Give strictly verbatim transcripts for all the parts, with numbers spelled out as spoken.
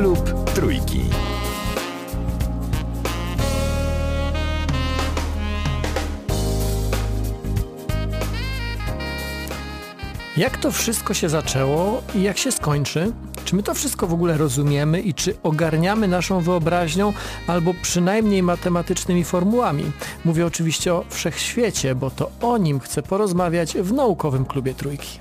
Klub Trójki. Jak to wszystko się zaczęło i jak się skończy? Czy my to wszystko w ogóle rozumiemy i czy ogarniamy naszą wyobraźnią albo przynajmniej matematycznymi formułami? Mówię oczywiście o wszechświecie, bo to o nim chcę porozmawiać w Naukowym Klubie Trójki.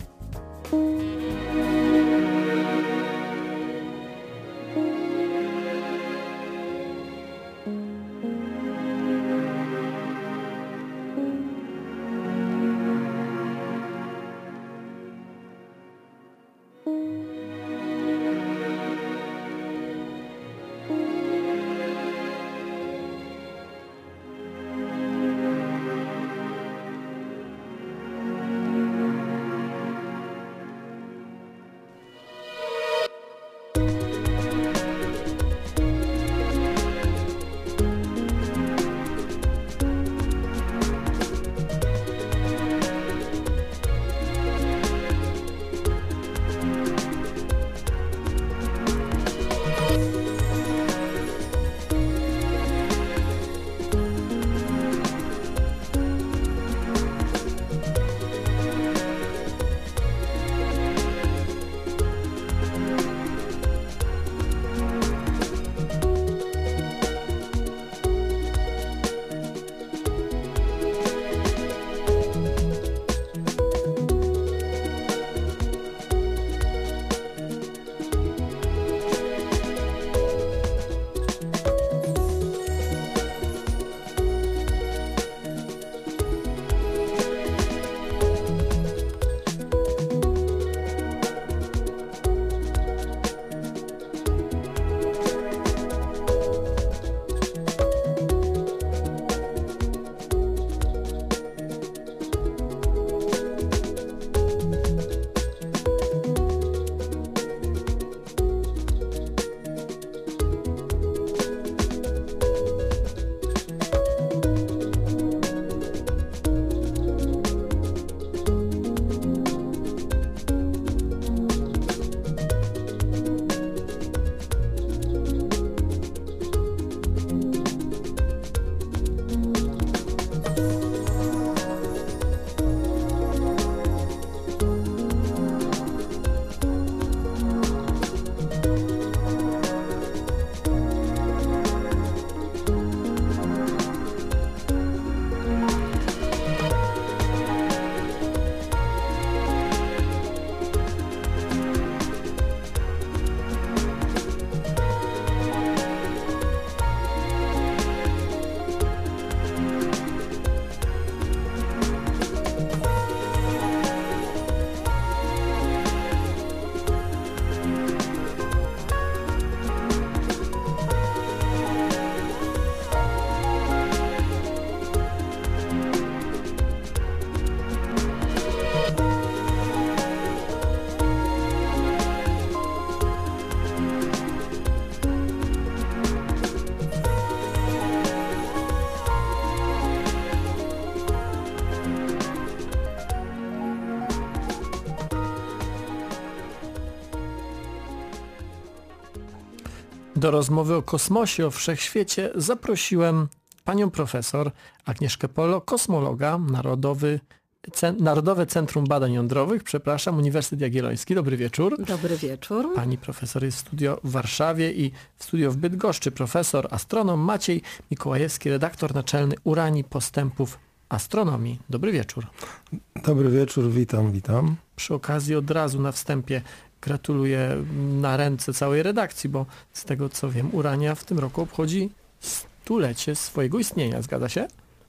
Do rozmowy o kosmosie, o wszechświecie zaprosiłem panią profesor Agnieszkę Polo, kosmologa, Narodowy, Cen, Narodowe Centrum Badań Jądrowych, przepraszam, Uniwersytet Jagielloński. Dobry wieczór. Dobry wieczór. Pani profesor jest w studio w Warszawie i w studio w Bydgoszczy. Profesor, astronom Maciej Mikołajewski, redaktor naczelny Uranii Postępów Astronomii. Dobry wieczór. Dobry wieczór, witam, witam. Przy okazji od razu na wstępie gratuluję na ręce całej redakcji, bo z tego co wiem, Urania w tym roku obchodzi stulecie swojego istnienia, zgadza się?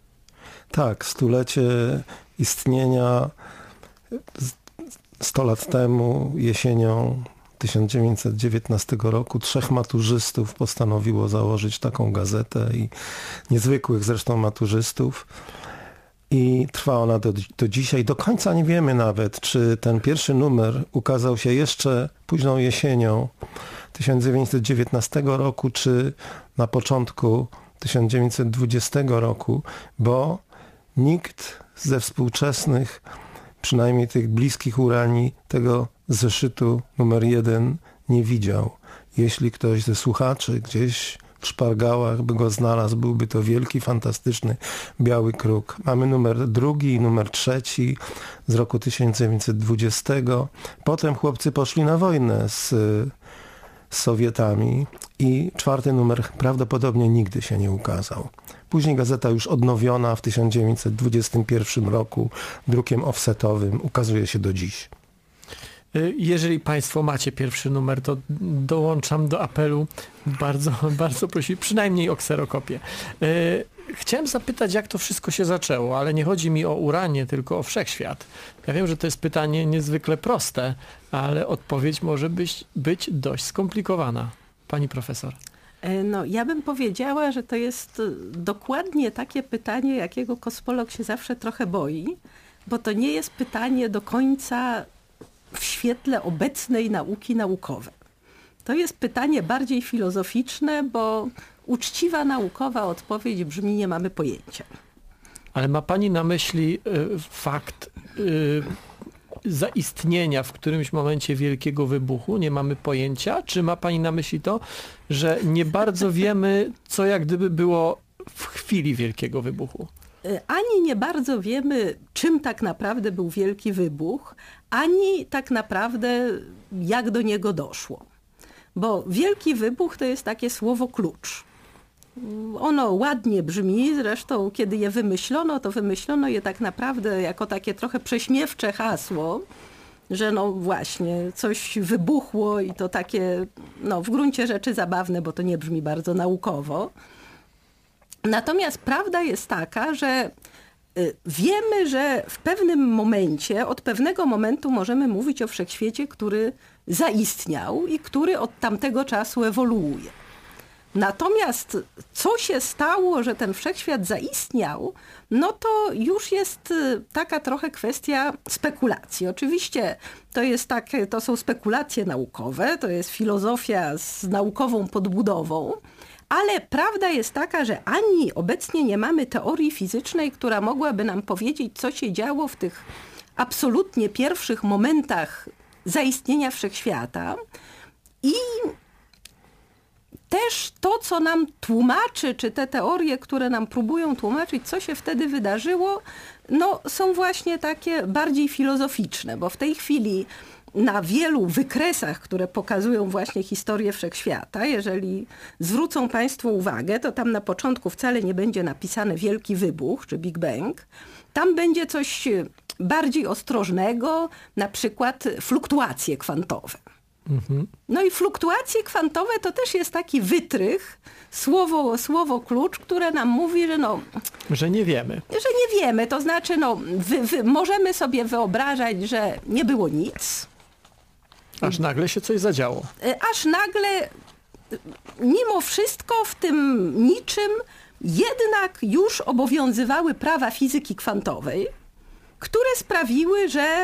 Tak, stulecie istnienia sto lat temu, jesienią tysiąc dziewięćset dziewiętnastego roku, trzech maturzystów postanowiło założyć taką gazetę i niezwykłych zresztą maturzystów. I trwa ona do, do dzisiaj. Do końca nie wiemy nawet, czy ten pierwszy numer ukazał się jeszcze późną jesienią tysiąc dziewięćset dziewiętnastego roku, czy na początku tysiąc dziewięćset dwudziestego roku, bo nikt ze współczesnych, przynajmniej tych bliskich Uranii, tego zeszytu numer jeden nie widział. Jeśli ktoś ze słuchaczy gdzieś w szpargałach by go znalazł, byłby to wielki, fantastyczny biały kruk. Mamy numer drugi i numer trzeci z roku tysiąc dziewięćset dwudziestego. Potem chłopcy poszli na wojnę z, z Sowietami i czwarty numer prawdopodobnie nigdy się nie ukazał. Później gazeta już odnowiona w tysiąc dziewięćset dwudziestym pierwszym roku drukiem offsetowym ukazuje się do dziś. Jeżeli Państwo macie pierwszy numer, to dołączam do apelu. Bardzo, bardzo prosi, przynajmniej o kserokopię. Chciałem zapytać, jak to wszystko się zaczęło, ale nie chodzi mi o Uranię, tylko o wszechświat. Ja wiem, że to jest pytanie niezwykle proste, ale odpowiedź może być, być dość skomplikowana. Pani profesor. No, ja bym powiedziała, że to jest dokładnie takie pytanie, jakiego kosmolog się zawsze trochę boi, bo to nie jest pytanie do końca w świetle obecnej nauki naukowej. To jest pytanie bardziej filozoficzne, bo uczciwa naukowa odpowiedź brzmi: nie mamy pojęcia. Ale ma pani na myśli y, fakt y, zaistnienia w którymś momencie wielkiego wybuchu? Nie mamy pojęcia? Czy ma pani na myśli to, że nie bardzo wiemy, co jak gdyby było w chwili wielkiego wybuchu? Ani nie bardzo wiemy, czym tak naprawdę był wielki wybuch, ani tak naprawdę jak do niego doszło. Bo wielki wybuch to jest takie słowo klucz. Ono ładnie brzmi, zresztą kiedy je wymyślono, to wymyślono je tak naprawdę jako takie trochę prześmiewcze hasło, że no właśnie coś wybuchło i to takie no w gruncie rzeczy zabawne, bo to nie brzmi bardzo naukowo. Natomiast prawda jest taka, że wiemy, że w pewnym momencie, od pewnego momentu możemy mówić o wszechświecie, który zaistniał i który od tamtego czasu ewoluuje. Natomiast co się stało, że ten wszechświat zaistniał, no to już jest taka trochę kwestia spekulacji. Oczywiście to jest takie, to są spekulacje naukowe, to jest filozofia z naukową podbudową, ale prawda jest taka, że ani obecnie nie mamy teorii fizycznej, która mogłaby nam powiedzieć, co się działo w tych absolutnie pierwszych momentach zaistnienia wszechświata. I też to, co nam tłumaczy, czy te teorie, które nam próbują tłumaczyć, co się wtedy wydarzyło, no, są właśnie takie bardziej filozoficzne, bo w tej chwili na wielu wykresach, które pokazują właśnie historię wszechświata, jeżeli zwrócą Państwo uwagę, to tam na początku wcale nie będzie napisane wielki wybuch, czy Big Bang. Tam będzie coś bardziej ostrożnego, na przykład fluktuacje kwantowe. Mhm. No i fluktuacje kwantowe to też jest taki wytrych, słowo, słowo klucz, które nam mówi, że no... Że nie wiemy. Że nie wiemy, to znaczy no, wy, wy, możemy sobie wyobrażać, że nie było nic. Aż nagle się coś zadziało. Aż nagle, mimo wszystko w tym niczym, jednak już obowiązywały prawa fizyki kwantowej, które sprawiły, że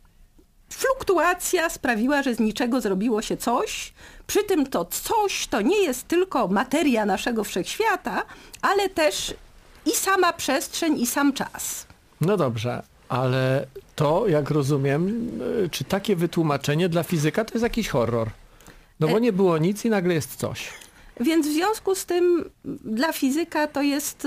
fluktuacja sprawiła, że z niczego zrobiło się coś. Przy tym to coś to nie jest tylko materia naszego wszechświata, ale też i sama przestrzeń, i sam czas. No dobrze, ale to, jak rozumiem, czy takie wytłumaczenie dla fizyka to jest jakiś horror? No bo nie było nic i nagle jest coś. Więc w związku z tym dla fizyka to jest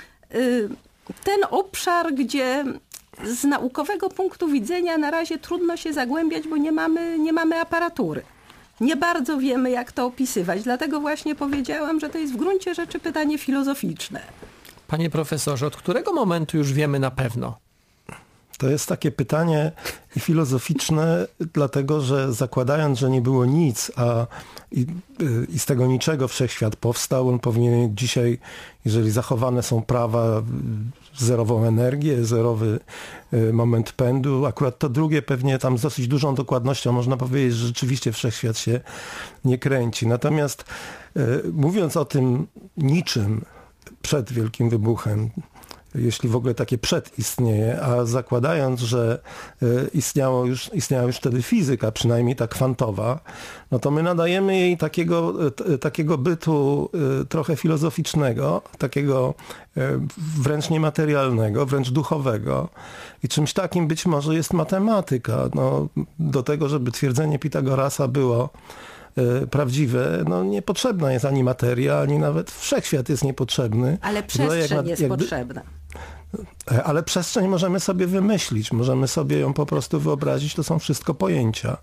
ten obszar, gdzie z naukowego punktu widzenia na razie trudno się zagłębiać, bo nie mamy, nie mamy aparatury. Nie bardzo wiemy, jak to opisywać. Dlatego właśnie powiedziałam, że to jest w gruncie rzeczy pytanie filozoficzne. Panie profesorze, od którego momentu już wiemy na pewno? To jest takie pytanie filozoficzne, dlatego że zakładając, że nie było nic, a i, i z tego niczego wszechświat powstał, on powinien mieć dzisiaj, jeżeli zachowane są prawa, zerową energię, zerowy moment pędu. Akurat to drugie pewnie tam z dosyć dużą dokładnością można powiedzieć, że rzeczywiście wszechświat się nie kręci. Natomiast mówiąc o tym niczym przed Wielkim Wybuchem, jeśli w ogóle takie przed istnieje, a zakładając, że istniało już, istniała już wtedy fizyka, przynajmniej ta kwantowa, no to my nadajemy jej takiego, takiego bytu trochę filozoficznego, takiego wręcz niematerialnego, wręcz duchowego. I czymś takim być może jest matematyka. No, do tego, żeby twierdzenie Pitagorasa było prawdziwe, no niepotrzebna jest ani materia, ani nawet wszechświat jest niepotrzebny. Ale przestrzeń jak, jest jak, potrzebna. Ale przestrzeń możemy sobie wymyślić, możemy sobie ją po prostu wyobrazić, to są wszystko pojęcia.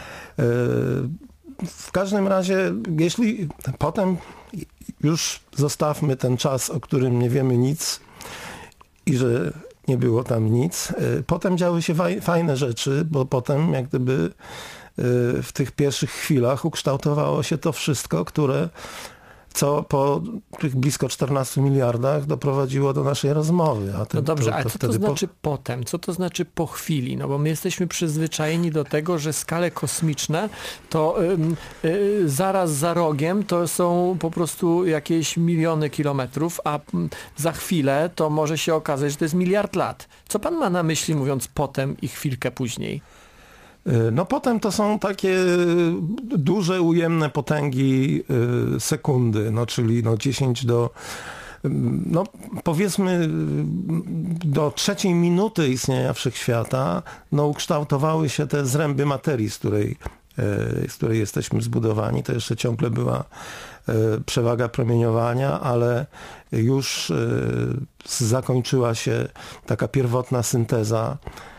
W każdym razie, jeśli potem już zostawmy ten czas, o którym nie wiemy nic i że nie było tam nic, potem działy się fajne rzeczy, bo potem jak gdyby w tych pierwszych chwilach ukształtowało się to wszystko, które co po tych blisko czternastu miliardach doprowadziło do naszej rozmowy. A no dobrze, ale co to znaczy po... potem? Co to znaczy po chwili? No bo my jesteśmy przyzwyczajeni do tego, że skale kosmiczne to y, y, zaraz za rogiem to są po prostu jakieś miliony kilometrów, a za chwilę to może się okazać, że to jest miliard lat. Co pan ma na myśli, mówiąc potem i chwilkę później? No potem to są takie duże, ujemne potęgi sekundy, no czyli no dziesięć do, no powiedzmy do trzeciej minuty istnienia wszechświata, no ukształtowały się te zręby materii, z której, z której jesteśmy zbudowani. To jeszcze ciągle była przewaga promieniowania, ale już zakończyła się taka pierwotna synteza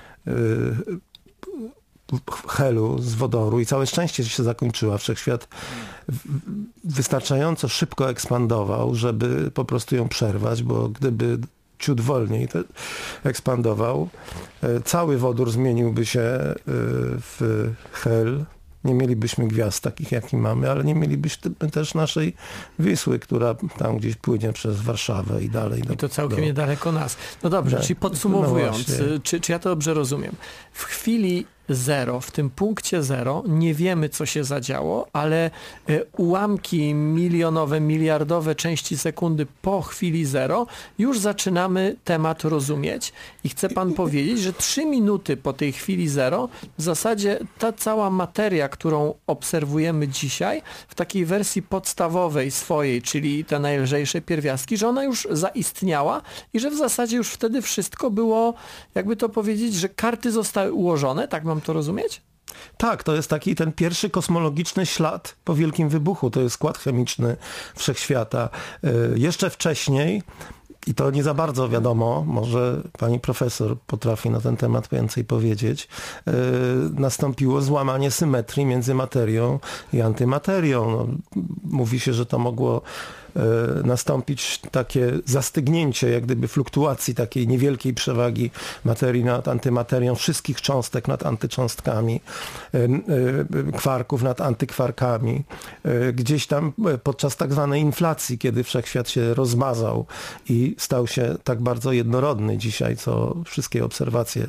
helu z wodoru i całe szczęście się zakończyła. Wszechświat wystarczająco szybko ekspandował, żeby po prostu ją przerwać, bo gdyby ciut wolniej ekspandował, cały wodór zmieniłby się w hel. Nie mielibyśmy gwiazd takich, jaki mamy, ale nie mielibyśmy też naszej Wisły, która tam gdzieś płynie przez Warszawę i dalej. I to całkiem do... niedaleko nas. No dobrze, tak. Czyli podsumowując, no czy, czy ja to dobrze rozumiem? W chwili zero, w tym punkcie zero nie wiemy, co się zadziało, ale ułamki milionowe, miliardowe części sekundy po chwili zero już zaczynamy temat rozumieć i chce pan powiedzieć, że trzy minuty po tej chwili zero w zasadzie ta cała materia, którą obserwujemy dzisiaj w takiej wersji podstawowej swojej, czyli te najlżejsze pierwiastki, że ona już zaistniała i że w zasadzie już wtedy wszystko było, jakby to powiedzieć, że karty zostały ułożone, tak mam to rozumieć? Tak, to jest taki ten pierwszy kosmologiczny ślad po Wielkim Wybuchu. To jest skład chemiczny Wszechświata. Jeszcze wcześniej, i to nie za bardzo wiadomo, może pani profesor potrafi na ten temat więcej powiedzieć, nastąpiło złamanie symetrii między materią i antymaterią. No, mówi się, że to mogło nastąpić takie zastygnięcie, jak gdyby fluktuacji takiej niewielkiej przewagi materii nad antymaterią, wszystkich cząstek nad antycząstkami, kwarków nad antykwarkami. Gdzieś tam podczas tak zwanej inflacji, kiedy wszechświat się rozmazał i stał się tak bardzo jednorodny dzisiaj, co wszystkie obserwacje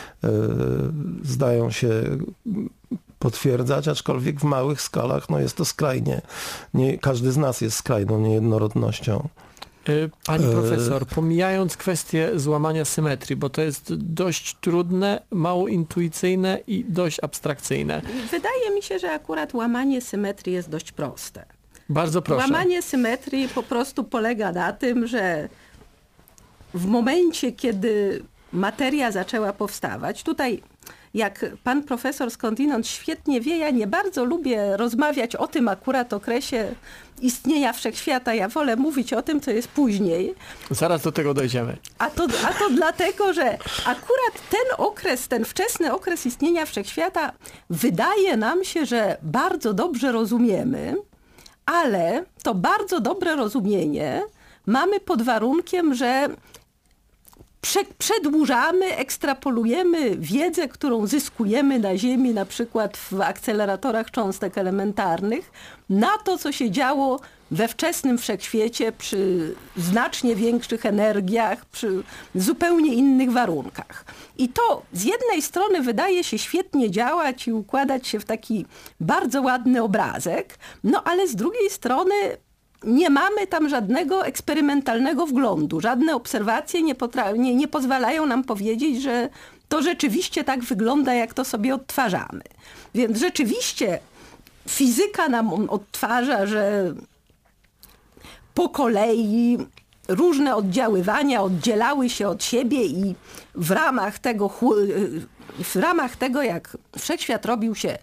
zdają się potwierdzać, aczkolwiek w małych skalach no jest to skrajnie, nie, każdy z nas jest skrajną niejednorodnością. Pani profesor, pomijając kwestię złamania symetrii, bo to jest dość trudne, mało intuicyjne i dość abstrakcyjne. Wydaje mi się, że akurat łamanie symetrii jest dość proste. Bardzo proszę. Łamanie symetrii po prostu polega na tym, że w momencie, kiedy materia zaczęła powstawać, tutaj jak pan profesor skądinąd świetnie wie, ja nie bardzo lubię rozmawiać o tym akurat okresie istnienia wszechświata. Ja wolę mówić o tym, co jest później. Zaraz do tego dojdziemy. A to, a to dlatego, że akurat ten okres, ten wczesny okres istnienia wszechświata wydaje nam się, że bardzo dobrze rozumiemy, ale to bardzo dobre rozumienie mamy pod warunkiem, że przedłużamy, ekstrapolujemy wiedzę, którą zyskujemy na Ziemi, na przykład w akceleratorach cząstek elementarnych, na to, co się działo we wczesnym wszechświecie przy znacznie większych energiach, przy zupełnie innych warunkach. I to z jednej strony wydaje się świetnie działać i układać się w taki bardzo ładny obrazek, no ale z drugiej strony nie mamy tam żadnego eksperymentalnego wglądu. Żadne obserwacje nie, potra- nie, nie pozwalają nam powiedzieć, że to rzeczywiście tak wygląda, jak to sobie odtwarzamy. Więc rzeczywiście fizyka nam odtwarza, że po kolei różne oddziaływania oddzielały się od siebie i w ramach tego, w ramach tego jak wszechświat robił się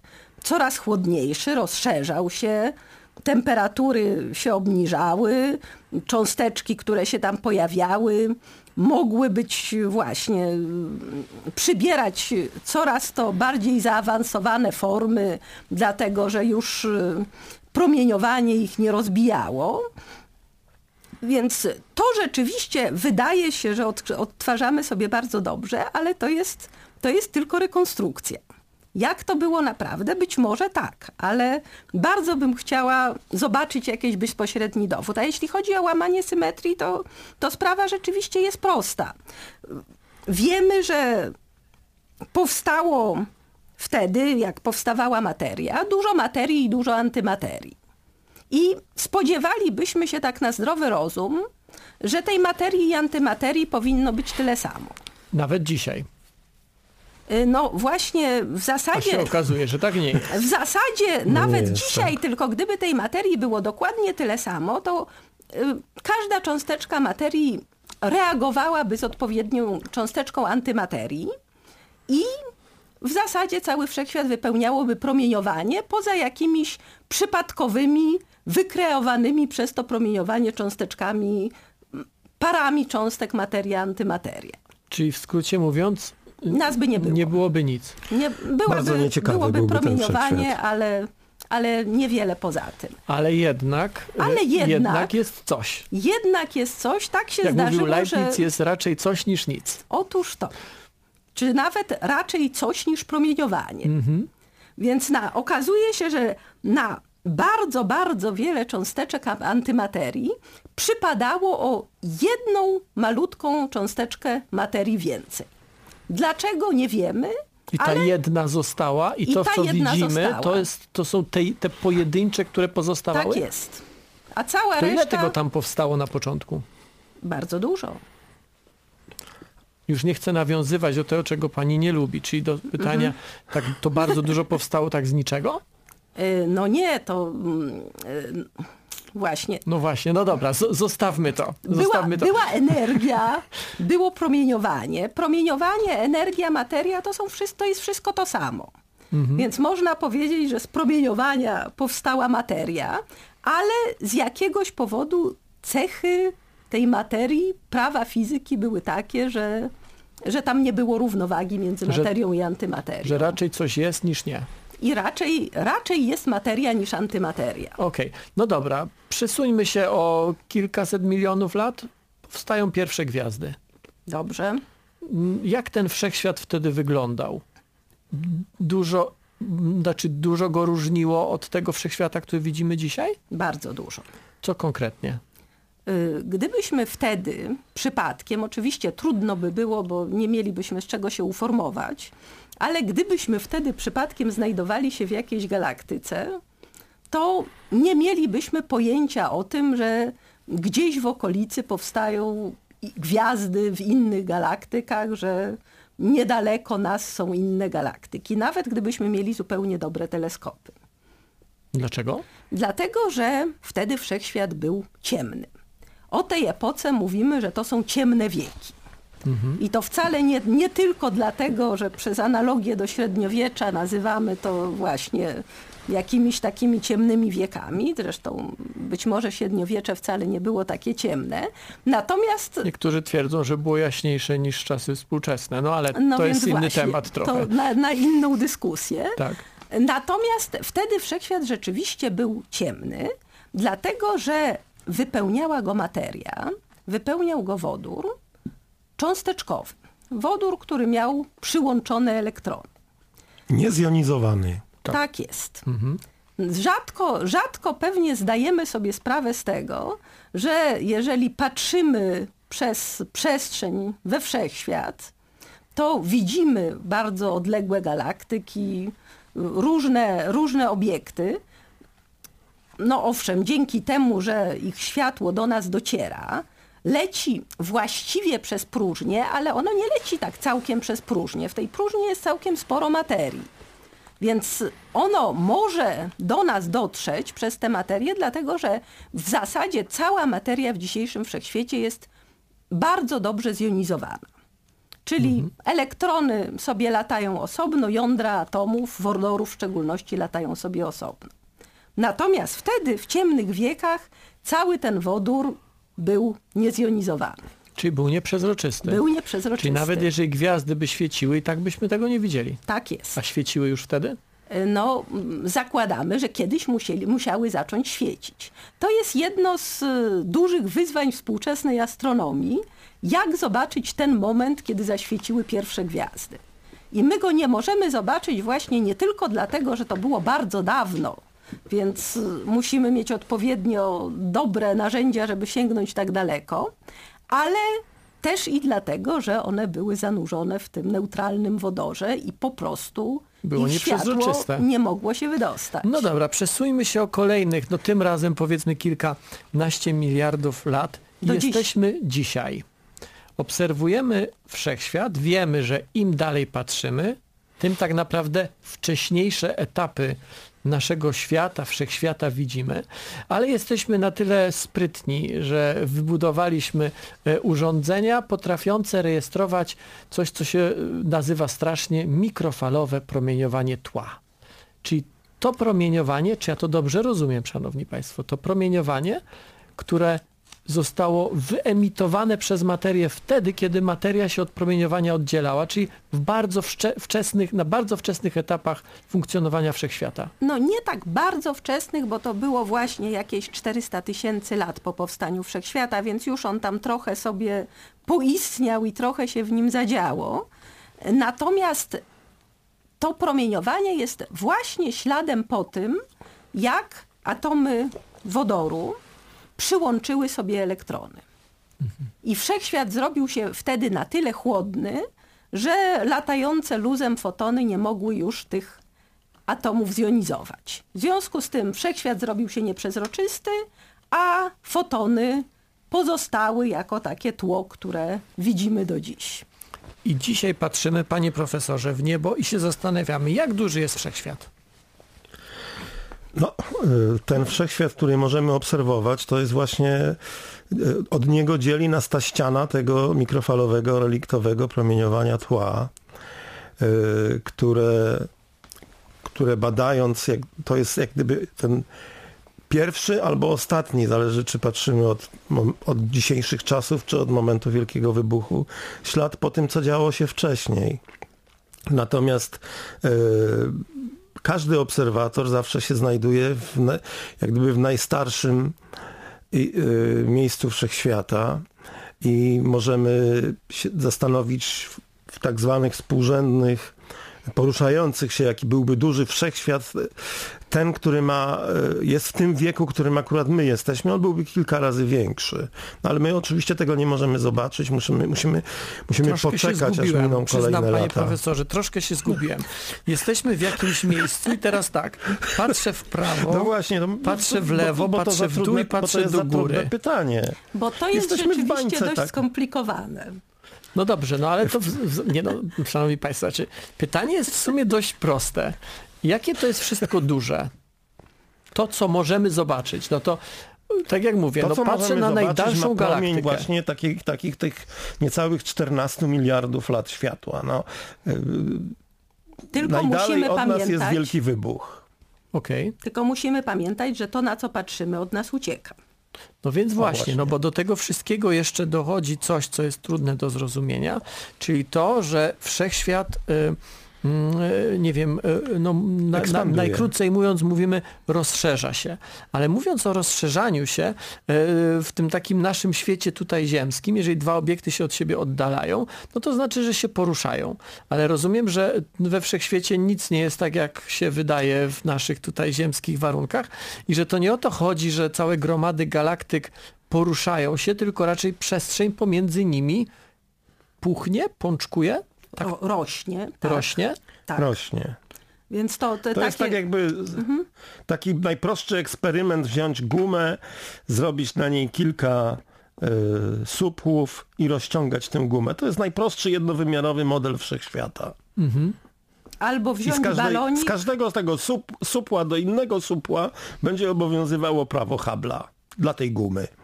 coraz chłodniejszy, rozszerzał się, temperatury się obniżały, cząsteczki, które się tam pojawiały, mogły być właśnie, przybierać coraz to bardziej zaawansowane formy, dlatego że już promieniowanie ich nie rozbijało. Więc to rzeczywiście wydaje się, że odtwarzamy sobie bardzo dobrze, ale to jest, to jest tylko rekonstrukcja. Jak to było naprawdę? Być może tak, ale bardzo bym chciała zobaczyć jakiś bezpośredni dowód. A jeśli chodzi o łamanie symetrii, to, to sprawa rzeczywiście jest prosta. Wiemy, że powstało wtedy, jak powstawała materia, dużo materii i dużo antymaterii. I spodziewalibyśmy się tak na zdrowy rozum, że tej materii i antymaterii powinno być tyle samo. Nawet dzisiaj. No właśnie w zasadzie... A się okazuje, że tak nie jest. W zasadzie no nawet dzisiaj, tak. Tylko gdyby tej materii było dokładnie tyle samo, to y, każda cząsteczka materii reagowałaby z odpowiednią cząsteczką antymaterii i w zasadzie cały wszechświat wypełniałoby promieniowanie poza jakimiś przypadkowymi, wykreowanymi przez to promieniowanie cząsteczkami, parami cząstek materia-antymateria. Czyli w skrócie mówiąc, nas by nie było. Nie byłoby nic. Nie, byłaby, byłoby promieniowanie, ale, ale niewiele poza tym. Ale jednak, ale jednak, jednak jest coś. Jednak jest coś, tak się Jak zdarzyło, mówił Leibniz, że... jest raczej coś niż nic. Otóż to. Czy nawet raczej coś niż promieniowanie. Mhm. Więc na, okazuje się, że na bardzo, bardzo wiele cząsteczek antymaterii przypadało o jedną malutką cząsteczkę materii więcej. Dlaczego? Nie wiemy. I ta ale... jedna została i, I to, co widzimy, to, jest, to są te, te pojedyncze, które pozostawały? Tak jest. A cała to reszta... ile tego tam powstało na początku? Bardzo dużo. Już nie chcę nawiązywać do tego, czego pani nie lubi, czyli do pytania, mhm. tak, to bardzo dużo powstało tak z niczego? No nie, to... Właśnie. No właśnie, no dobra, z- zostawmy to. Zostawmy była, to. była energia, było promieniowanie. Promieniowanie, energia, materia to, są wszystko, to jest wszystko to samo. Mhm. Więc można powiedzieć, że z promieniowania powstała materia, ale z jakiegoś powodu cechy tej materii, prawa fizyki były takie, że, że tam nie było równowagi między materią że, i antymaterią. Że raczej coś jest niż nie. I raczej, raczej jest materia niż antymateria. Okej, okay. No dobra. Przesuńmy się o kilkaset milionów lat. Powstają pierwsze gwiazdy. Dobrze. Jak ten wszechświat wtedy wyglądał? Dużo, znaczy dużo go różniło od tego wszechświata, który widzimy dzisiaj? Bardzo dużo. Co konkretnie? Gdybyśmy wtedy przypadkiem, oczywiście trudno by było, bo nie mielibyśmy z czego się uformować, ale gdybyśmy wtedy przypadkiem znajdowali się w jakiejś galaktyce, to nie mielibyśmy pojęcia o tym, że gdzieś w okolicy powstają gwiazdy w innych galaktykach, że niedaleko nas są inne galaktyki, nawet gdybyśmy mieli zupełnie dobre teleskopy. Dlaczego? Dlatego, że wtedy wszechświat był ciemny. O tej epoce mówimy, że to są ciemne wieki. Mhm. I to wcale nie, nie tylko dlatego, że przez analogię do średniowiecza nazywamy to właśnie jakimiś takimi ciemnymi wiekami. Zresztą być może średniowiecze wcale nie było takie ciemne. Natomiast... Niektórzy twierdzą, że było jaśniejsze niż czasy współczesne, no ale no to jest inny właśnie, temat trochę. To na, na inną dyskusję. Tak. Natomiast wtedy wszechświat rzeczywiście był ciemny, dlatego że wypełniała go materia, wypełniał go wodór cząsteczkowy. Wodór, który miał przyłączone elektrony. Niezjonizowany. Tak, tak jest. Mhm. Rzadko, rzadko pewnie zdajemy sobie sprawę z tego, że jeżeli patrzymy przez przestrzeń we wszechświat, to widzimy bardzo odległe galaktyki, różne, różne obiekty. No owszem, dzięki temu, że ich światło do nas dociera, leci właściwie przez próżnię, ale ono nie leci tak całkiem przez próżnię. W tej próżni jest całkiem sporo materii. Więc ono może do nas dotrzeć przez tę materię, dlatego że w zasadzie cała materia w dzisiejszym wszechświecie jest bardzo dobrze zjonizowana. Czyli Mhm. elektrony sobie latają osobno, jądra atomów, wodorów w szczególności latają sobie osobno. Natomiast wtedy w ciemnych wiekach cały ten wodór był niezjonizowany. Czyli był nieprzezroczysty. Był nieprzezroczysty. Czyli nawet jeżeli gwiazdy by świeciły, i tak byśmy tego nie widzieli. Tak jest. A świeciły już wtedy? No, zakładamy, że kiedyś musieli, musiały zacząć świecić. To jest jedno z dużych wyzwań współczesnej astronomii, jak zobaczyć ten moment, kiedy zaświeciły pierwsze gwiazdy. I my go nie możemy zobaczyć właśnie nie tylko dlatego, że to było bardzo dawno, więc musimy mieć odpowiednio dobre narzędzia, żeby sięgnąć tak daleko, ale też i dlatego, że one były zanurzone w tym neutralnym wodorze i po prostu Było ich światło nieprzezroczyste. nie mogło się wydostać. No dobra, przesuńmy się o kolejnych, no tym razem powiedzmy kilkanaście miliardów lat. Do dziś. Jesteśmy dzisiaj. Obserwujemy wszechświat, wiemy, że im dalej patrzymy, tym tak naprawdę wcześniejsze etapy naszego świata, wszechświata widzimy, ale jesteśmy na tyle sprytni, że wybudowaliśmy urządzenia potrafiące rejestrować coś, co się nazywa strasznie mikrofalowe promieniowanie tła. Czyli to promieniowanie, czy ja to dobrze rozumiem, szanowni państwo, to promieniowanie, które zostało wyemitowane przez materię wtedy, kiedy materia się od promieniowania oddzielała, czyli w bardzo wczesnych, na bardzo wczesnych etapach funkcjonowania wszechświata. No nie tak bardzo wczesnych, bo to było właśnie jakieś czterysta tysięcy lat po powstaniu wszechświata, więc już on tam trochę sobie poistniał i trochę się w nim zadziało. Natomiast to promieniowanie jest właśnie śladem po tym, jak atomy wodoru przyłączyły sobie elektrony. I wszechświat zrobił się wtedy na tyle chłodny, że latające luzem fotony nie mogły już tych atomów zjonizować. W związku z tym wszechświat zrobił się nieprzezroczysty, a fotony pozostały jako takie tło, które widzimy do dziś. I dzisiaj patrzymy, panie profesorze, w niebo i się zastanawiamy, jak duży jest wszechświat. No, ten wszechświat, który możemy obserwować, to jest właśnie, od niego dzieli nas ta ściana tego mikrofalowego, reliktowego promieniowania tła, które, które badając, jak, to jest jak gdyby ten pierwszy albo ostatni, zależy czy patrzymy od, od dzisiejszych czasów, czy od momentu Wielkiego Wybuchu, ślad po tym, co działo się wcześniej. Natomiast yy, każdy obserwator zawsze się znajduje w, jak gdyby w najstarszym yy, miejscu wszechświata i możemy się zastanowić w, w tak zwanych współrzędnych, poruszających się, jaki byłby duży wszechświat, ten, który ma, jest w tym wieku, w którym akurat my jesteśmy, on byłby kilka razy większy. No, ale my oczywiście tego nie możemy zobaczyć, musimy, musimy, musimy poczekać, aż miną kolejne Przyznam, lata. panie profesorze, troszkę się zgubiłem. Jesteśmy w jakimś miejscu i teraz tak, patrzę w prawo, no właśnie, no, patrzę w lewo, bo, bo patrzę w dół i patrzę do góry. Pytanie. Bo to jest Jesteśmy w rzeczywiście bańce, dość tak? skomplikowane. No dobrze, no ale to, w, w, nie no, szanowni państwo, znaczy, pytanie jest w sumie dość proste. Jakie to jest wszystko duże? To, co możemy zobaczyć, no to tak jak mówię, To, no co patrzę na najdalszą ma galaktykę. właśnie takich, takich tych niecałych czternastu miliardów lat światła. No, Tylko najdalej musimy od pamiętać, nas jest Wielki Wybuch. Okej. Okay. Tylko musimy pamiętać, że to, na co patrzymy, od nas ucieka. No więc No właśnie, właśnie, no bo do tego wszystkiego jeszcze dochodzi coś, co jest trudne do zrozumienia, czyli to, że wszechświat, y, y, nie wiem, y, no, na, na, najkrócej mówiąc mówimy, rozszerza się. Ale mówiąc o rozszerzaniu się y, w tym takim naszym świecie tutaj ziemskim, jeżeli dwa obiekty się od siebie oddalają, no to znaczy, że się poruszają. Ale rozumiem, że we wszechświecie nic nie jest tak, jak się wydaje w naszych tutaj ziemskich warunkach i że to nie o to chodzi, że całe gromady galaktyk poruszają się, tylko raczej przestrzeń pomiędzy nimi puchnie, pączkuje, tak, O, rośnie. Tak, rośnie. tak. Rośnie. Więc to, te To takie... jest tak jakby mhm. taki najprostszy eksperyment, wziąć gumę, zrobić na niej kilka y, supłów i rozciągać tę gumę. To jest najprostszy jednowymiarowy model wszechświata. Mhm. Albo I wziąć z, każdej, balonik... z każdego z tego sup, supła do innego supła będzie obowiązywało prawo Hubble'a dla tej gumy.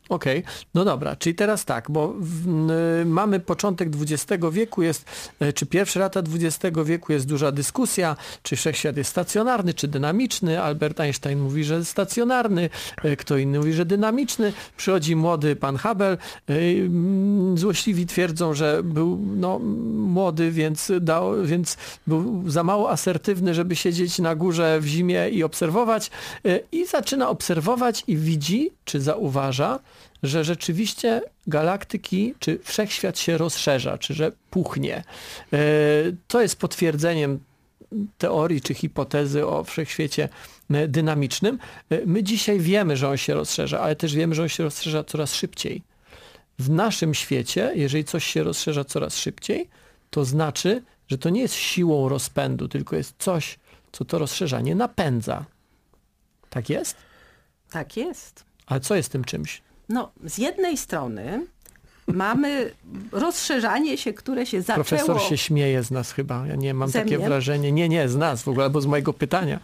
Okej, okay. No dobra, czyli teraz tak, bo w, y, mamy początek dwudziestego wieku, jest, y, czy pierwsze lata dwudziestego wieku jest duża dyskusja, czy wszechświat jest stacjonarny, czy dynamiczny. Albert Einstein mówi, że stacjonarny, y, kto inny mówi, że dynamiczny. Przychodzi młody pan Hubble, y, złośliwi twierdzą, że był no, młody, więc, dał, więc był za mało asertywny, żeby siedzieć na górze w zimie i obserwować. Y, I zaczyna obserwować i widzi, czy zauważa, że rzeczywiście galaktyki, czy wszechświat się rozszerza, czy że puchnie. To jest potwierdzeniem teorii, czy hipotezy o wszechświecie dynamicznym. My dzisiaj wiemy, że on się rozszerza, ale też wiemy, że on się rozszerza coraz szybciej. W naszym świecie, jeżeli coś się rozszerza coraz szybciej, to znaczy, że to nie jest siłą rozpędu, tylko jest coś, co to rozszerzanie napędza. Tak jest? Tak jest. Ale co jest tym czymś? No, z jednej strony mamy rozszerzanie się, które się zaczęło... Profesor się śmieje z nas chyba. Ja nie mam Ze takie mnie? wrażenie. Nie, nie, z nas w ogóle, albo z mojego pytania.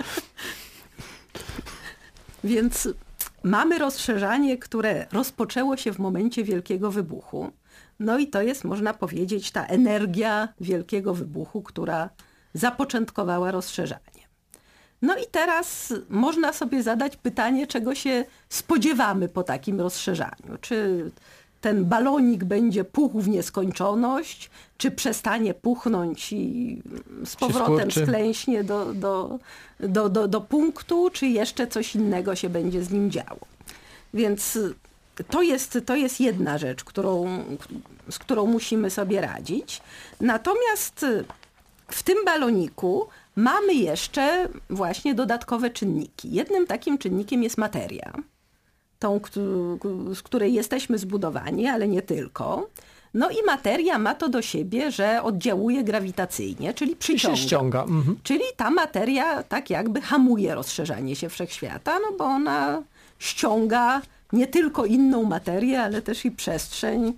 Więc mamy rozszerzanie, które rozpoczęło się w momencie Wielkiego Wybuchu. No i to jest, można powiedzieć, ta energia Wielkiego Wybuchu, która zapoczątkowała rozszerzanie. No i teraz można sobie zadać pytanie, czego się spodziewamy po takim rozszerzaniu. Czy ten balonik będzie puchł w nieskończoność, czy przestanie puchnąć i z powrotem sklęśnie do, do, do, do, do punktu, czy jeszcze coś innego się będzie z nim działo. Więc to jest, to jest jedna rzecz, którą, z którą musimy sobie radzić. Natomiast w tym baloniku mamy jeszcze właśnie dodatkowe czynniki. Jednym takim czynnikiem jest materia, tą, z której jesteśmy zbudowani, ale nie tylko. No i materia ma to do siebie, że oddziałuje grawitacyjnie, czyli przyciąga. Się ściąga. Mhm. Czyli ta materia tak jakby hamuje rozszerzanie się wszechświata, no bo ona ściąga nie tylko inną materię, ale też i przestrzeń,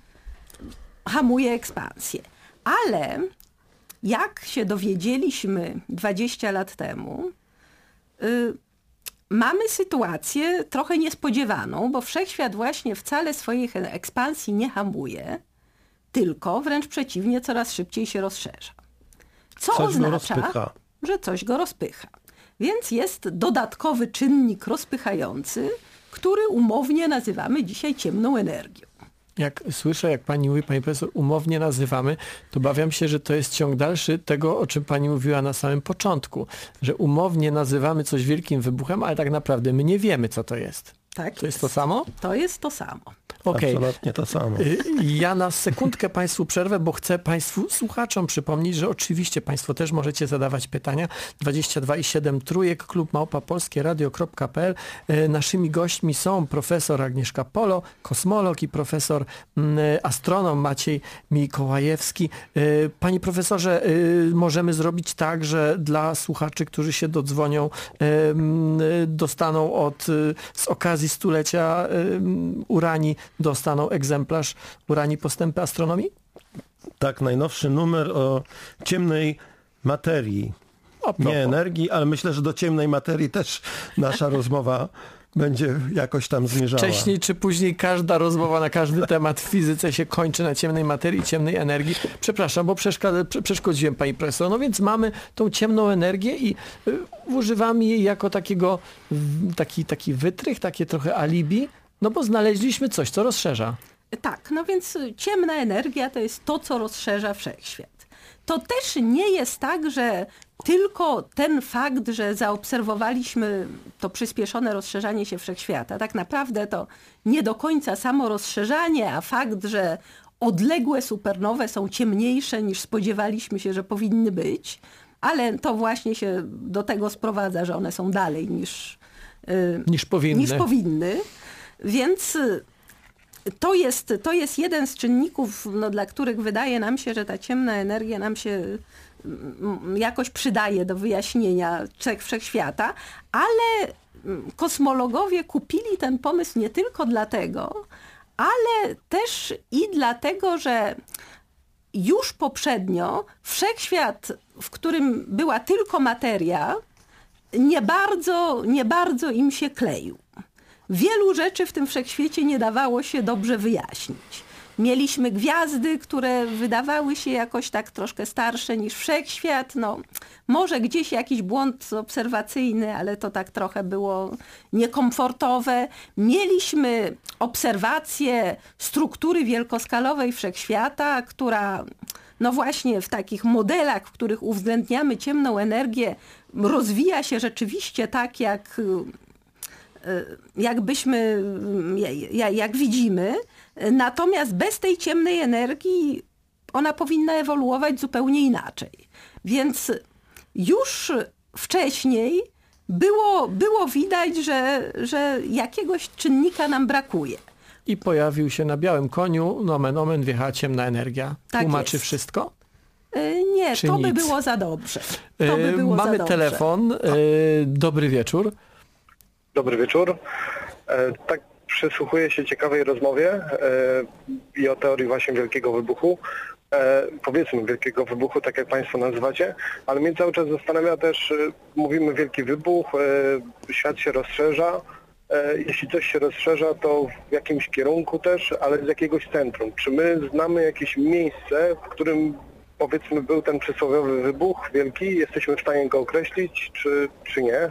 hamuje ekspansję. Ale jak się dowiedzieliśmy dwadzieścia lat temu, yy, mamy sytuację trochę niespodziewaną, bo wszechświat właśnie wcale swojej ekspansji nie hamuje, tylko wręcz przeciwnie, coraz szybciej się rozszerza. Co coś oznacza, go rozpycha. że coś go rozpycha. Więc jest dodatkowy czynnik rozpychający, który umownie nazywamy dzisiaj ciemną energią. Jak słyszę, jak pani mówi, pani profesor, umownie nazywamy, to obawiam się, że to jest ciąg dalszy tego, o czym pani mówiła na samym początku, że umownie nazywamy coś wielkim wybuchem, ale tak naprawdę my nie wiemy, co to jest. Tak to jest to samo? To jest to samo. Okay. Absolutnie to samo. Ja na sekundkę Państwu przerwę, bo chcę Państwu, słuchaczom przypomnieć, że oczywiście Państwo też możecie zadawać pytania. dwadzieścia dwa i siedem trójek, klub małpa polskie radio kropka p l. Naszymi gośćmi są profesor Agnieszka Polo, kosmolog i profesor astronom Maciej Mikołajewski. Panie profesorze, możemy zrobić tak, że dla słuchaczy, którzy się dodzwonią, dostaną od, z okazji stulecia Uranii, dostaną egzemplarz Uranii Postępy Astronomii? Tak, najnowszy numer o ciemnej materii. Nie energii, ale myślę, że do ciemnej materii też nasza rozmowa będzie jakoś tam zmierzała. Wcześniej czy później każda rozmowa na każdy temat w fizyce się kończy na ciemnej materii, ciemnej energii. Przepraszam, bo przeszkodziłem pani profesor. No więc mamy tą ciemną energię i y, używamy jej jako takiego, taki, taki wytrych, takie trochę alibi, no bo znaleźliśmy coś, co rozszerza. Tak, no więc ciemna energia to jest to, co rozszerza wszechświat. To też nie jest tak, że tylko ten fakt, że zaobserwowaliśmy to przyspieszone rozszerzanie się wszechświata, tak naprawdę to nie do końca samo rozszerzanie, a fakt, że odległe supernowe są ciemniejsze niż spodziewaliśmy się, że powinny być, ale to właśnie się do tego sprowadza, że one są dalej niż, yy, niż powinny. Niż powinny. Więc to jest, to jest jeden z czynników, no, dla których wydaje nam się, że ta ciemna energia nam się jakoś przydaje do wyjaśnienia wszechświata, ale kosmologowie kupili ten pomysł nie tylko dlatego, ale też i dlatego, że już poprzednio wszechświat, w którym była tylko materia, nie bardzo, nie bardzo im się kleił. wielu rzeczy w tym wszechświecie nie dawało się dobrze wyjaśnić. Mieliśmy gwiazdy, które wydawały się jakoś tak troszkę starsze niż wszechświat. No, może gdzieś jakiś błąd obserwacyjny, ale to tak trochę było niekomfortowe. Mieliśmy obserwację struktury wielkoskalowej wszechświata, która no właśnie w takich modelach, w których uwzględniamy ciemną energię, rozwija się rzeczywiście tak, jak, jakbyśmy, jak widzimy. Natomiast bez tej ciemnej energii ona powinna ewoluować zupełnie inaczej. Więc już wcześniej było, było widać, że, że jakiegoś czynnika nam brakuje. I pojawił się na białym koniu, nomen omen, wjechała ciemna energia. Tak Tłumaczy jest. wszystko? Nie, Czy to nic? by było za dobrze. To by było Mamy za dobrze. telefon. Dobry wieczór. Dobry wieczór. Tak przysłuchuję się ciekawej rozmowie i o teorii właśnie Wielkiego Wybuchu. Powiedzmy Wielkiego Wybuchu, tak jak Państwo nazywacie, ale mnie cały czas zastanawia też, mówimy Wielki Wybuch, świat się rozszerza. Jeśli coś się rozszerza, to w jakimś kierunku też, ale z jakiegoś centrum. Czy my znamy jakieś miejsce, w którym powiedzmy był ten przysłowiowy wybuch wielki? Jesteśmy w stanie go określić, czy, czy nie?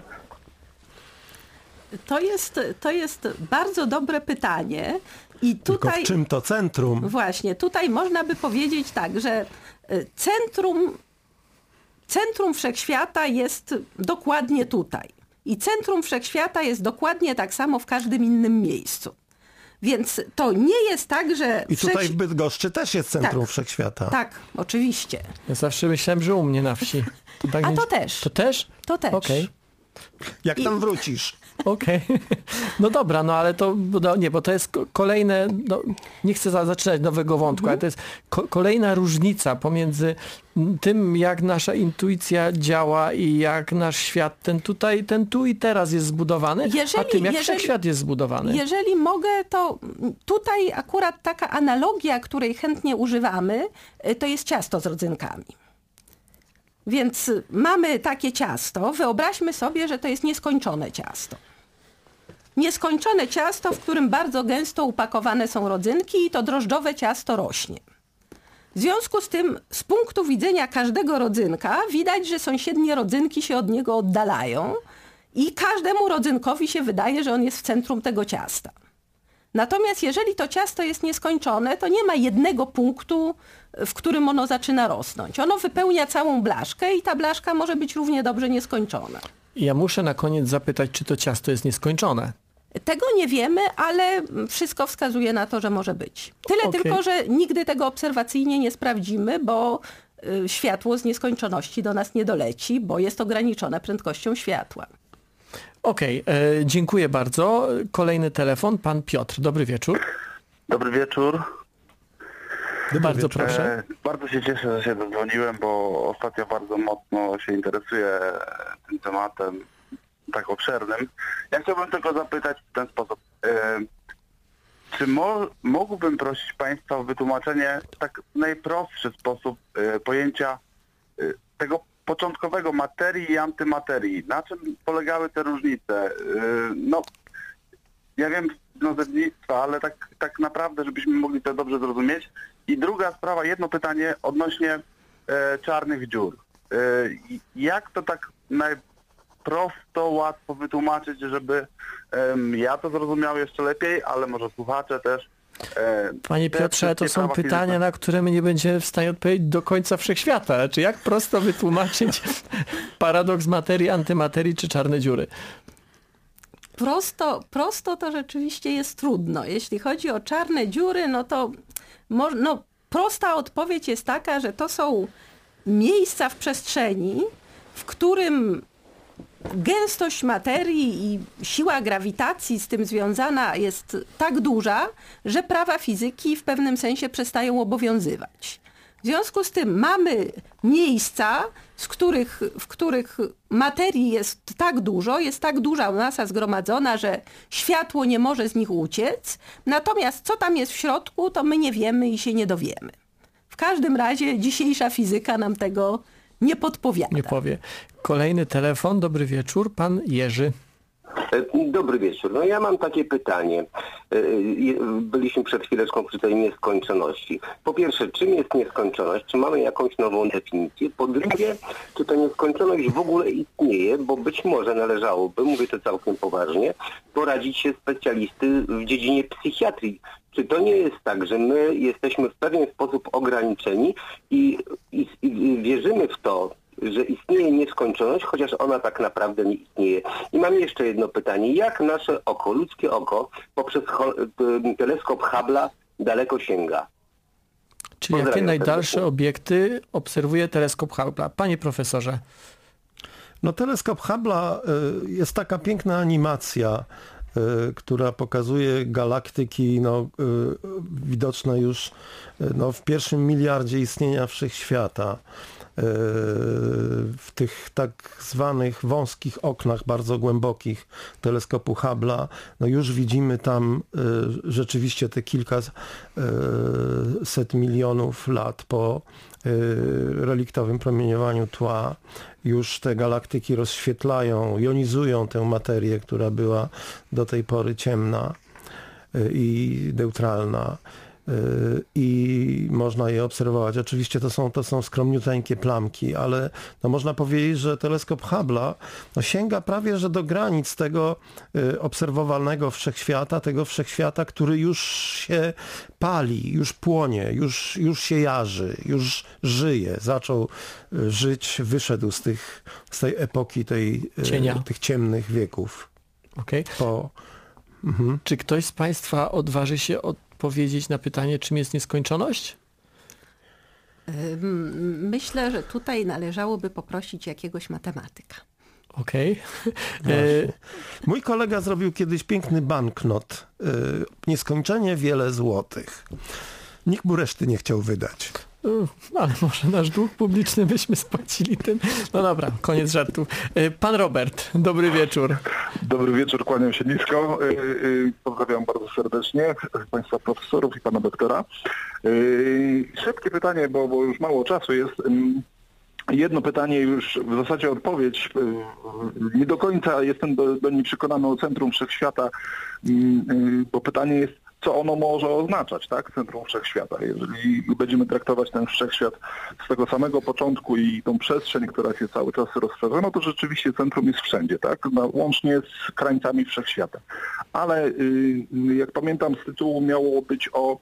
To jest, to jest bardzo dobre pytanie. I tutaj, Tylko w czym to centrum? Właśnie, tutaj można by powiedzieć tak, że centrum, centrum wszechświata jest dokładnie tutaj. I centrum wszechświata jest dokładnie tak samo w każdym innym miejscu. Więc to nie jest tak, że... I tutaj wszech... w Bydgoszczy też jest centrum tak, wszechświata. Tak, oczywiście. Ja zawsze myślałem, że u mnie na wsi. To tak A nie... to też. To też? To też. Okej. Jak tam I- wrócisz? Okej. No dobra, no ale to no nie, bo to jest ko- kolejne, no, nie chcę za- zaczynać nowego wątku, ale to jest ko- kolejna różnica pomiędzy tym, jak nasza intuicja działa i jak nasz świat, ten tutaj, ten tu i teraz jest zbudowany, a Jeżeli- tym, jak jeżeli- wszechświat jest zbudowany. Jeżeli mogę, to tutaj akurat taka analogia, której chętnie używamy, to jest ciasto z rodzynkami. Więc mamy takie ciasto, wyobraźmy sobie, że to jest nieskończone ciasto. Nieskończone ciasto, w którym bardzo gęsto upakowane są rodzynki i to drożdżowe ciasto rośnie. W związku z tym, z punktu widzenia każdego rodzynka, widać, że sąsiednie rodzynki się od niego oddalają i każdemu rodzynkowi się wydaje, że on jest w centrum tego ciasta. Natomiast jeżeli to ciasto jest nieskończone, to nie ma jednego punktu, w którym ono zaczyna rosnąć. Ono wypełnia całą blaszkę i ta blaszka może być równie dobrze nieskończona. Ja muszę na koniec zapytać, czy to ciasto jest nieskończone. Tego nie wiemy, ale wszystko wskazuje na to, że może być. Tyle Okej. tylko, że nigdy tego obserwacyjnie nie sprawdzimy, bo y, światło z nieskończoności do nas nie doleci, bo jest ograniczone prędkością światła. Okej, e, dziękuję bardzo. Kolejny telefon, pan Piotr. Dobry wieczór. Dobry wieczór. Bardzo wieczór. proszę. E, bardzo się cieszę, że się dodzwoniłem, bo ostatnio bardzo mocno się interesuję tym tematem tak obszernym. Ja chciałbym tylko zapytać w ten sposób. E, czy mo- mógłbym prosić Państwa o wytłumaczenie w tak najprostszy sposób e, pojęcia e, tego początkowego materii i antymaterii? Na czym polegały te różnice? E, no, ja wiem z nazewnictwa, ale tak, tak naprawdę, żebyśmy mogli to dobrze zrozumieć. I druga sprawa, jedno pytanie odnośnie e, czarnych dziur. E, jak to tak najprosto, łatwo wytłumaczyć, żeby e, ja to zrozumiał jeszcze lepiej, ale może słuchacze też. E, Panie te Piotrze, to wszystkie są prawa pytania, fizyczne. na które my nie będziemy w stanie odpowiedzieć do końca wszechświata. Znaczy, jak prosto wytłumaczyć paradoks materii, antymaterii czy czarne dziury? Prosto, prosto to rzeczywiście jest trudno. Jeśli chodzi o czarne dziury, no to mo- no, prosta odpowiedź jest taka, że to są miejsca w przestrzeni, w którym gęstość materii i siła grawitacji z tym związana jest tak duża, że prawa fizyki w pewnym sensie przestają obowiązywać. W związku z tym mamy miejsca, z których, w których materii jest tak dużo, jest tak duża masa zgromadzona, że światło nie może z nich uciec. Natomiast co tam jest w środku, to my nie wiemy i się nie dowiemy. W każdym razie dzisiejsza fizyka nam tego nie podpowiada. Nie powie. Kolejny telefon, dobry wieczór, pan Jerzy. Dobry wieczór. No ja mam takie pytanie. Byliśmy przed chwileczką przy tej nieskończoności. Po pierwsze, czym jest nieskończoność? Czy mamy jakąś nową definicję? Po drugie, czy ta nieskończoność w ogóle istnieje? Bo być może należałoby, mówię to całkiem poważnie, poradzić się specjalisty w dziedzinie psychiatrii. Czy to nie jest tak, że my jesteśmy w pewien sposób ograniczeni i, i, i wierzymy w to, że istnieje nieskończoność, chociaż ona tak naprawdę nie istnieje. I mam jeszcze jedno pytanie. Jak nasze oko, ludzkie oko, poprzez teleskop Hubble'a daleko sięga? Czyli jakie najdalsze obiekty obserwuje teleskop Hubble'a? Panie profesorze. No teleskop Hubble'a jest taka piękna animacja, która pokazuje galaktyki no, widoczne już no, w pierwszym miliardzie istnienia wszechświata. W tych tak zwanych wąskich oknach, bardzo głębokich teleskopu Hubble'a, no już widzimy tam rzeczywiście te kilkaset milionów lat po reliktowym promieniowaniu tła. Już te galaktyki rozświetlają, jonizują tę materię, która była do tej pory ciemna i neutralna. I można je obserwować. Oczywiście to są, to są skromniuteńkie plamki, ale no można powiedzieć, że teleskop Hubble'a no sięga prawie że do granic tego obserwowalnego wszechświata, tego wszechświata, który już się pali, już płonie, już, już się jarzy, już żyje. Zaczął żyć, wyszedł z, tych, z tej epoki tej, tych ciemnych wieków. Okay. Po, mhm. Czy ktoś z Państwa odważy się od powiedzieć na pytanie, czym jest nieskończoność? Myślę, że tutaj należałoby poprosić jakiegoś matematyka. Okej. Okay. Mój kolega zrobił kiedyś piękny banknot. Nieskończenie wiele złotych. Nikt mu reszty nie chciał wydać. Ale może nasz dług publiczny byśmy spłacili tym. No dobra, koniec żartów. Pan Robert, dobry wieczór. Dobry wieczór, kłaniam się nisko. Pozdrawiam bardzo serdecznie Państwa profesorów i Pana doktora. Szybkie pytanie, bo, bo już mało czasu jest. Jedno pytanie, już w zasadzie odpowiedź. Nie do końca jestem do, do niej przekonany o Centrum Wszechświata, bo pytanie jest, co ono może oznaczać, tak? Centrum Wszechświata. Jeżeli będziemy traktować ten Wszechświat z tego samego początku i tą przestrzeń, która się cały czas rozszerza, no to rzeczywiście centrum jest wszędzie, tak? No, łącznie z krańcami Wszechświata. Ale jak pamiętam, z tytułu miało być o,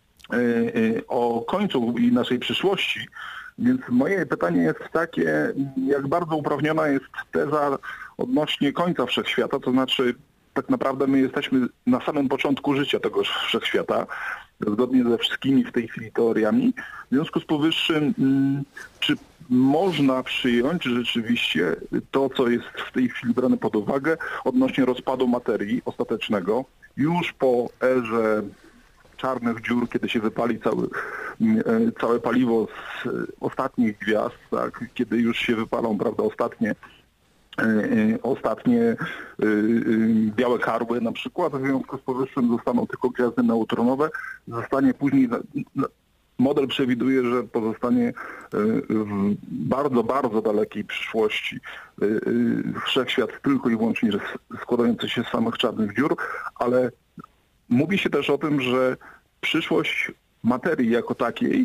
o końcu i naszej przyszłości. Więc moje pytanie jest takie, jak bardzo uprawniona jest teza odnośnie końca Wszechświata, to znaczy tak naprawdę my jesteśmy na samym początku życia tego Wszechświata, zgodnie ze wszystkimi w tej chwili teoriami. W związku z powyższym, czy można przyjąć rzeczywiście to, co jest w tej chwili brane pod uwagę odnośnie rozpadu materii ostatecznego, już po erze czarnych dziur, kiedy się wypali cały, całe paliwo z ostatnich gwiazd, tak, kiedy już się wypalą, prawda, ostatnie ostatnie białe karły na przykład, w związku z powyższym zostaną tylko gwiazdy neutronowe, zostanie później, model przewiduje, że pozostanie w bardzo, bardzo dalekiej przyszłości wszechświat tylko i wyłącznie składający się z samych czarnych dziur, ale mówi się też o tym, że przyszłość materii jako takiej,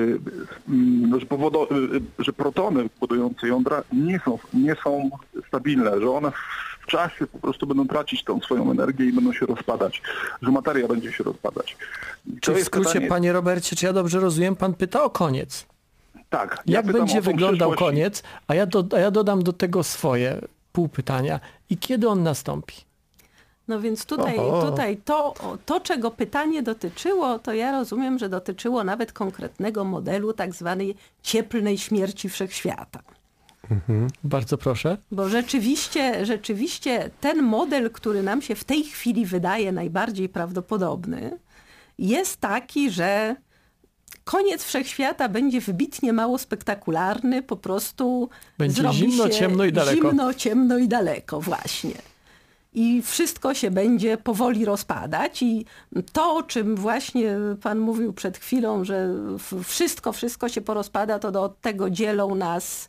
że, powodo, że protony budujące jądra nie są, nie są stabilne, że one w czasie po prostu będą tracić tą swoją energię i będą się rozpadać, że materia będzie się rozpadać. Czy w skrócie, pytanie... Panie Robercie, czy ja dobrze rozumiem, Pan pyta o koniec? Tak. Ja Jak będzie wyglądał przyszłość... koniec, a ja, do, a ja dodam do tego swoje pół pytania. I kiedy on nastąpi? No więc tutaj, tutaj to, to, czego pytanie dotyczyło, to ja rozumiem, że dotyczyło nawet konkretnego modelu tak zwanej cieplnej śmierci wszechświata. Mhm. Bardzo proszę. Bo rzeczywiście, rzeczywiście ten model, który nam się w tej chwili wydaje najbardziej prawdopodobny, jest taki, że koniec wszechświata będzie wybitnie mało spektakularny, po prostu będzie zrobi zimno, się ciemno i daleko. Zimno, ciemno i daleko, właśnie. I wszystko się będzie powoli rozpadać i to, o czym właśnie Pan mówił przed chwilą, że wszystko, wszystko się porozpada, to do tego dzielą nas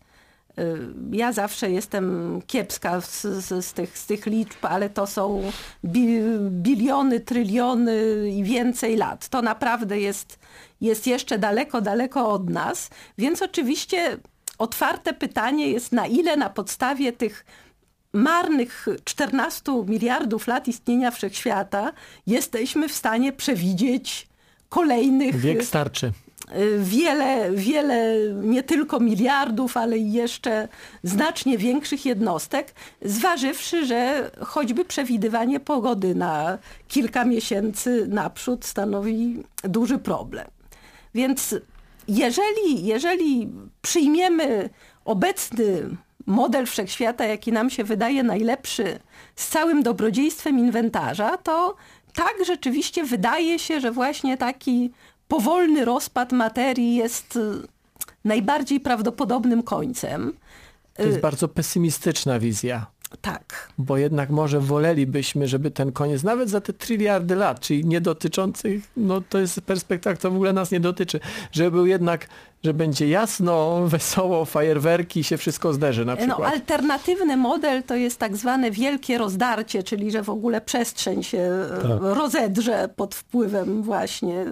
Ja zawsze jestem kiepska z, z, z, tych, z tych liczb, ale to są bi, biliony, tryliony i więcej lat. To naprawdę jest, jest jeszcze daleko, daleko od nas. Więc oczywiście otwarte pytanie jest, na ile na podstawie tych marnych czternastu miliardów lat istnienia wszechświata jesteśmy w stanie przewidzieć kolejnych... Wiek starczy. Wiele, wiele nie tylko miliardów, ale i jeszcze znacznie większych jednostek, zważywszy, że choćby przewidywanie pogody na kilka miesięcy naprzód stanowi duży problem. Więc jeżeli, jeżeli przyjmiemy obecny model wszechświata, jaki nam się wydaje najlepszy, z całym dobrodziejstwem inwentarza, to tak rzeczywiście wydaje się, że właśnie taki powolny rozpad materii jest najbardziej prawdopodobnym końcem. To jest bardzo pesymistyczna wizja. Tak. Bo jednak może wolelibyśmy, żeby ten koniec, nawet za te triliardy lat, czyli nie dotyczących, no to jest perspektywa, to w ogóle nas nie dotyczy, żeby był jednak, że będzie jasno, wesoło, fajerwerki, się wszystko zderzy na przykład. No, alternatywny model to jest tak zwane wielkie rozdarcie, czyli że w ogóle przestrzeń się tak. rozedrze pod wpływem właśnie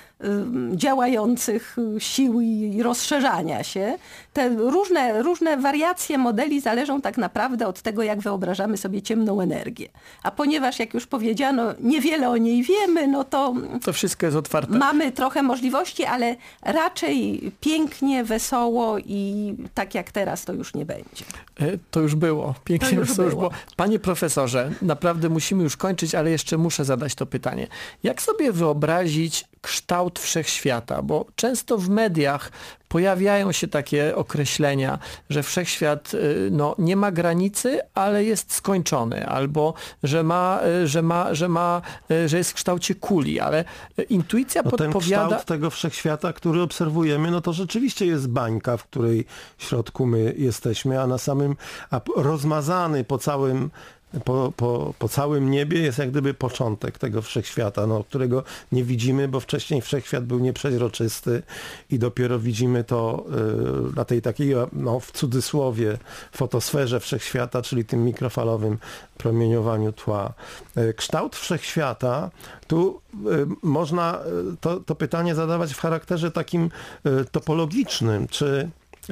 działających sił i rozszerzania się. Te różne, różne wariacje modeli zależą tak naprawdę od tego, jak wyobrażamy sobie ciemną energię. A ponieważ, jak już powiedziano, niewiele o niej wiemy, no to... To wszystko jest otwarte. Mamy trochę możliwości, ale raczej pięknie, wesoło i tak jak teraz to już nie będzie. To już było. Pięknie, to już wesoło było. już było. Panie profesorze, naprawdę musimy już kończyć, ale jeszcze muszę zadać to pytanie. Jak sobie wyobrazić kształt wszechświata? Bo często w mediach pojawiają się takie określenia, że wszechświat no, nie ma granicy, ale jest skończony, albo że ma, że ma, że ma, że jest w kształcie kuli, ale intuicja no podpowiada... Ten kształt tego wszechświata, który obserwujemy, no to rzeczywiście jest bańka, w której środku my jesteśmy, a na samym, a rozmazany po całym Po, po, po całym niebie jest jak gdyby początek tego wszechświata, no, którego nie widzimy, bo wcześniej wszechświat był nieprzeźroczysty i dopiero widzimy to y, na tej takiej, no, w cudzysłowie, fotosferze wszechświata, czyli tym mikrofalowym promieniowaniu tła. Y, kształt wszechświata, tu y, można y, to, to pytanie zadawać w charakterze takim y, topologicznym, czy y,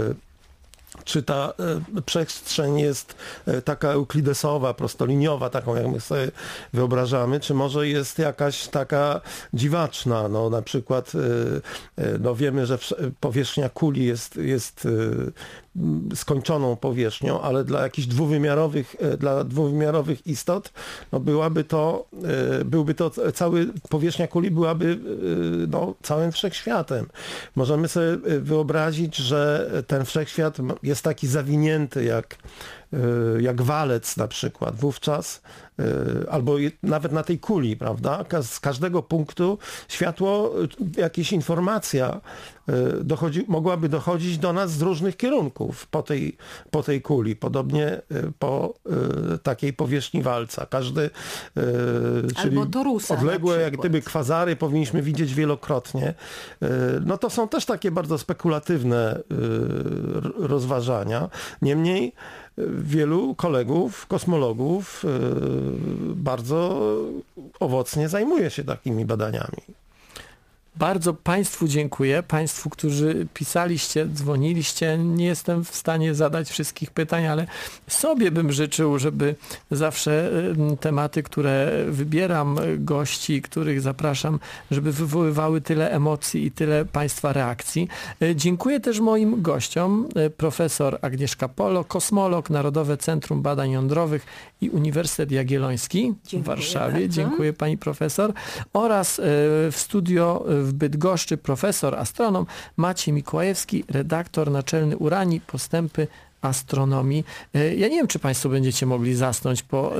Czy ta e, przestrzeń jest e, taka euklidesowa, prostoliniowa, taką jak my sobie wyobrażamy, czy może jest jakaś taka dziwaczna, no na przykład e, e, no wiemy, że powierzchnia kuli jest, jest e, skończoną powierzchnią, ale dla jakichś dwuwymiarowych, e, dla dwuwymiarowych istot, no byłaby to, e, byłby to cały, powierzchnia kuli byłaby e, no, całym wszechświatem. Możemy sobie wyobrazić, że ten wszechświat jest taki zawinięty jak, jak walec na przykład. Wówczas albo nawet na tej kuli, prawda? Z każdego punktu światło, jakaś informacja dochodzi, mogłaby dochodzić do nas z różnych kierunków po tej, po tej kuli. Podobnie po takiej powierzchni walca. Każdy, czyli torusa, odległe jak gdyby kwazary powinniśmy widzieć wielokrotnie. No to są też takie bardzo spekulatywne rozważania. Niemniej wielu kolegów, kosmologów bardzo owocnie zajmuje się takimi badaniami. Bardzo Państwu dziękuję. Państwu, którzy pisaliście, dzwoniliście. Nie jestem w stanie zadać wszystkich pytań, ale sobie bym życzył, żeby zawsze tematy, które wybieram, gości, których zapraszam, żeby wywoływały tyle emocji i tyle Państwa reakcji. Dziękuję też moim gościom. Profesor Agnieszka Polo, kosmolog, Narodowe Centrum Badań Jądrowych i Uniwersytet Jagielloński dziękuję w Warszawie. Bardzo. Dziękuję Pani Profesor. Oraz w studio w Bydgoszczy profesor astronom Maciej Mikołajewski, redaktor naczelny Uranii Postępy Astronomii. Ja nie wiem, czy Państwo będziecie mogli zasnąć, po,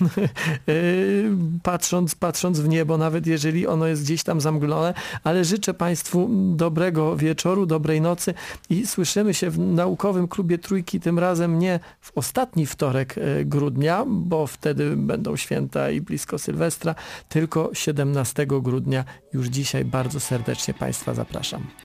patrząc, patrząc w niebo, nawet jeżeli ono jest gdzieś tam zamglone, ale życzę Państwu dobrego wieczoru, dobrej nocy i słyszymy się w Naukowym Klubie Trójki, tym razem nie w ostatni wtorek grudnia, bo wtedy będą święta i blisko Sylwestra, tylko siedemnastego grudnia. Już dzisiaj bardzo serdecznie Państwa zapraszam.